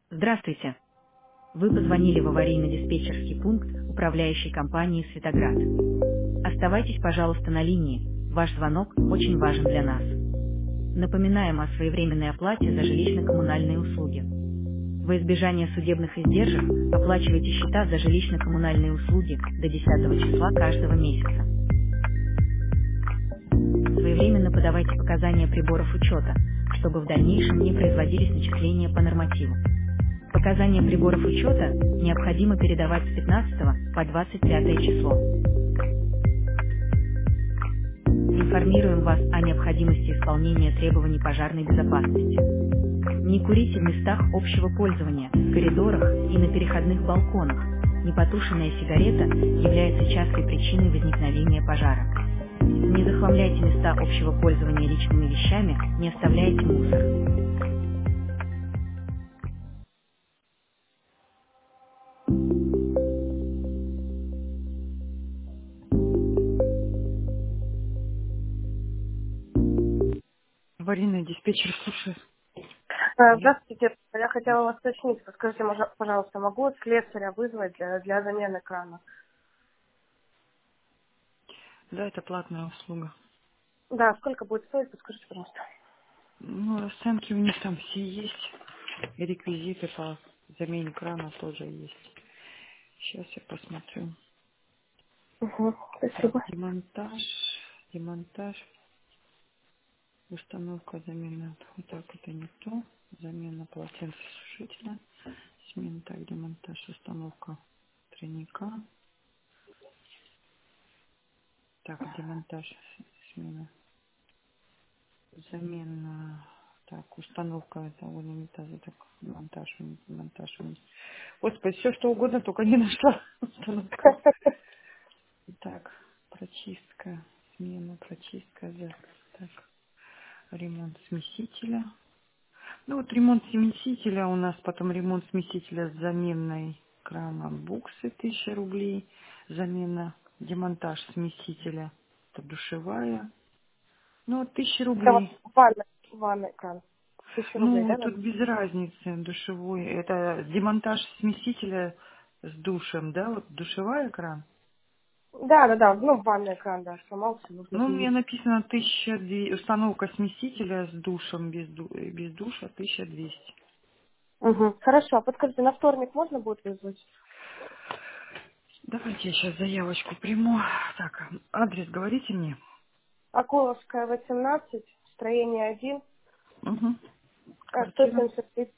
Здравствуйте. Вы позвонили в аварийно-диспетчерский пункт управляющей компании «Светоград». Оставайтесь, пожалуйста, на линии. Ваш звонок очень важен для нас. Напоминаем о своевременной оплате за жилищно-коммунальные услуги. Во избежание судебных издержек оплачивайте счета за жилищно-коммунальные услуги до 10 числа каждого месяца. Своевременно подавайте показания приборов учета, чтобы в дальнейшем не производились начисления по нормативу. Показания приборов учета необходимо передавать с 15 по 25 число. Информируем вас о необходимости исполнения требований пожарной безопасности. Не курите в местах общего пользования, в коридорах и на переходных балконах. Непотушенная сигарета является частой причиной возникновения пожара. Не захламляйте места общего пользования личными вещами, не оставляйте мусор. Аварийный диспетчер, слушай. Алло. Здравствуйте. Я хотела вас уточнить. Подскажите, пожалуйста, могу слесаря вызвать для замены крана? Да, это платная услуга. Да, сколько будет стоить, подскажите, пожалуйста. Ну, расценки у них там все есть. И реквизиты по замене крана тоже есть. Сейчас я посмотрю. Угу, Так, спасибо. демонтаж, установка, замена. Вот так это не то. Замена полотенцесушителя. Смена, так, демонтаж, установка тройника. Так, демонтаж, смена. Замена, так, установка этого унитаза, так, монтаж. Господи, все что угодно, только не нашла установка. Так, прочистка, смена, прочистка, да. Так, ремонт смесителя. Ну вот ремонт смесителя у нас, потом ремонт смесителя с заменой крана буксы 1000 рублей, замена, демонтаж смесителя, это душевая, ну вот 1000 рублей. Ванный кран. 1000 рублей, Ну да? тут без разницы душевой, это демонтаж смесителя с душем, да, вот душевая кран. Да. Ну, ванный кран, да, сломался, нужно Ну, у меня заменить. написано 1200, установка смесителя с душем, без душа 1200. Угу. Хорошо, а подскажите, на вторник можно будет вызвать? Давайте я сейчас заявочку приму. Так, адрес говорите мне. Акуловская, 18, строение 1, Угу. Квартира 173,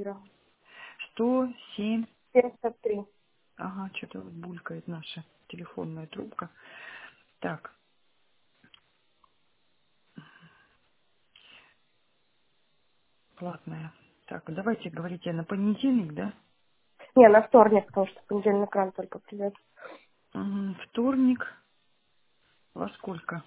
107. 73. Ага, что-то вот булькает наша телефонная трубка. Так, платная. Так, давайте говорите на понедельник, да? Не, на вторник, потому что в понедельник кран только придет. Вторник. Во сколько?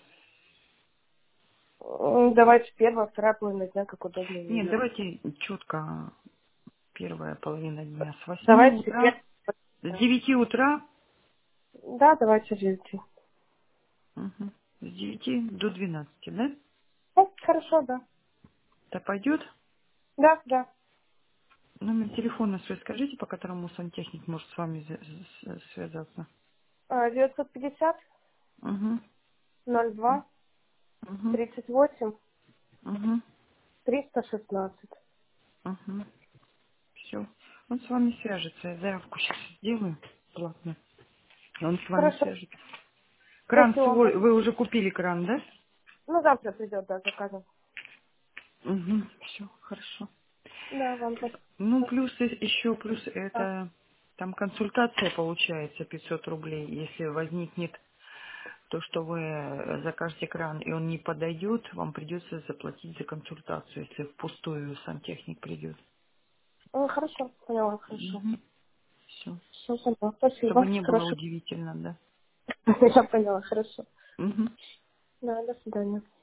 Давайте первая, вторая половина дня, как удобно, не Нет, знаю. давайте четко первая половина дня. С 8 Давайте утра, четверг. с 9 утра, Да, давайте ждите. мгм, с 9 до 12, да? Ну, хорошо, да. Это пойдет? Да. Номер телефона свой скажите, по которому сантехник может с вами связаться. 950 Угу, 02 угу, 38 угу, 316. угу. Все. Он с вами свяжется. Я заявку сейчас сделаю платно. И он с вами Хорошо. свяжется. Кран Спасибо вам. свой. Вы уже купили кран, да? Ну, завтра придет, да, заказом. Угу. Все, хорошо. Да, вам спасибо. Ну, плюс еще, плюс А, это там консультация получается 500 рублей. Если возникнет то, что вы закажете кран, и он не подойдет, вам придется заплатить за консультацию, если впустую сантехник придет. Хорошо, поняла, хорошо. Все. Все, поняла. Чтобы Спасибо. не было Хорошо. удивительно, да. Я поняла, хорошо. Мгм. Да, до свидания.